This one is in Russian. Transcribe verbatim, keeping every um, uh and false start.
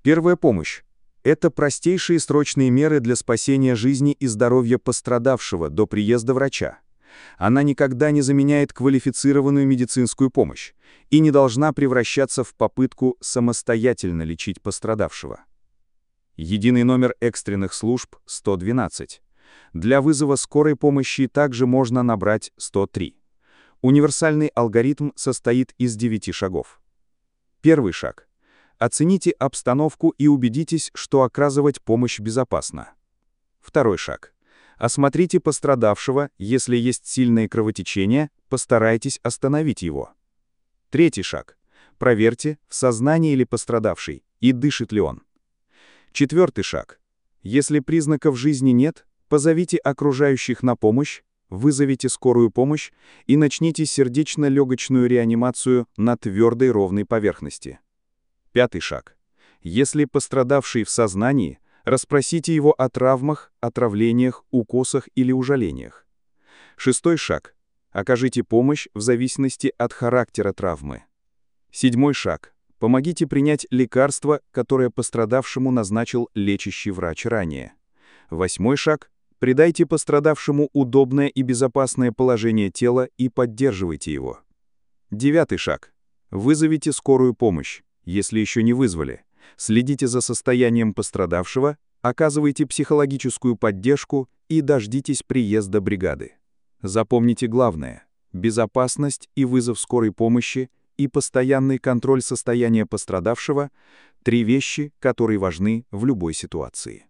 Первая помощь. Это простейшие срочные меры для спасения жизни и здоровья пострадавшего до приезда врача. Она никогда не заменяет квалифицированную медицинскую помощь и не должна превращаться в попытку самостоятельно лечить пострадавшего. Единый номер экстренных служб сто двенадцать. Для вызова скорой помощи также можно набрать сто три. Универсальный алгоритм состоит из девяти шагов. Первый шаг. Оцените обстановку и убедитесь, что оказывать помощь безопасно. Второй шаг. Осмотрите пострадавшего, если есть сильное кровотечение, постарайтесь остановить его. Третий шаг. Проверьте, в сознании ли пострадавший и дышит ли он. Четвертый шаг. Если признаков жизни нет, позовите окружающих на помощь, вызовите скорую помощь и начните сердечно-легочную реанимацию на твердой ровной поверхности. Пятый шаг. Если пострадавший в сознании, расспросите его о травмах, отравлениях, укусах или ужалениях. Шестой шаг. Окажите помощь в зависимости от характера травмы. Седьмой шаг. Помогите принять лекарство, которое пострадавшему назначил лечащий врач ранее. Восьмой шаг. Придайте пострадавшему удобное и безопасное положение тела и поддерживайте его. Девятый шаг. Вызовите скорую помощь, если еще не вызвали. Следите за состоянием пострадавшего, оказывайте психологическую поддержку и дождитесь приезда бригады. Запомните главное – безопасность и вызов скорой помощи и постоянный контроль состояния пострадавшего – три вещи, которые важны в любой ситуации.